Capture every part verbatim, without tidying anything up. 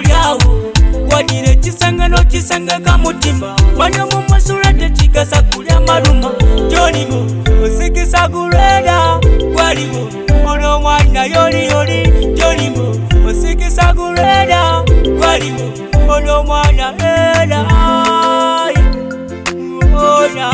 kulyawo wadire kisanga no kisanga kamutima wano mumusula tekigasa kulya maluma jonigo osikisa kuleda waliwo ono mwana yoli yoli jonigo osikisa kuleda waliwo ono mwana eda ona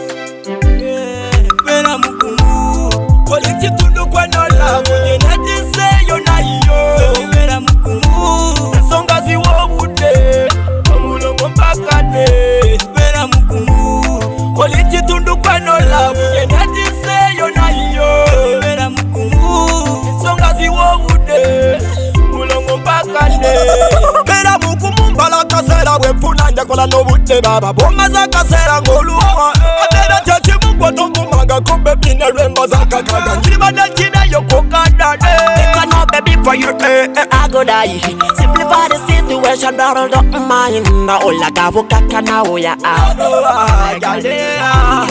bera mukumu kole kitundu kwa nola mwenye natiseyo na iyo bera mukumu songa ziwo bude omulongo mpaka ne bera mukumu kole kitundu kwa nola mwenye natiseyo na iyo bera mukumu songa ziwo bude omulongo mpaka ne bera mukumu mbala kasera wefuna njakola n'obudde baba bomaza kasera ng'oluwa abera kyekimu Maga kombe bine remba zaka kaga Njiriba na chida yoko kadade Eka no baby for you eh eh I go die Simplify the situation brother don't mind Na ola gavu kaka na oya ah Oh galera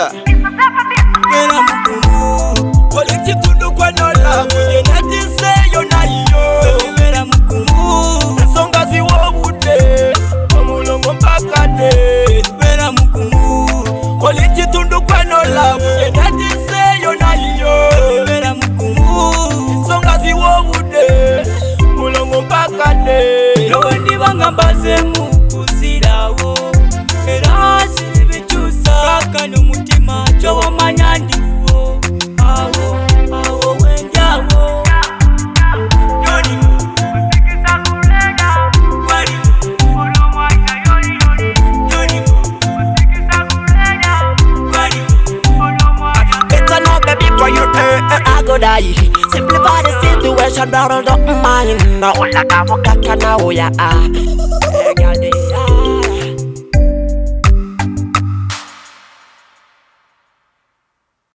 Mera mukumu Kole chitundu kwa nola Mwenye natise yo na iyo Mera mukumu Songa ziwo bude Omulongo mpaka de Mera mukumu Kole chitundu kwa nola Mwenye natise yo na iyo Mera mukumu Songa ziwo bude Mulongo mpaka de Lowe ndibanga mbazemu kusirawo Era sibichusa Kaka n'umutima Jowo manyandiwo Awo, awo wenjawo Yoni Sikisa kuleda Wali Olo mwana yoli yoli Yoni Sikisa kuleda Wali Olo mwana Better know baby for you eh eh I go die Simplify the situation brother don't mind Na ola kavo kaka na oya ah Eh girl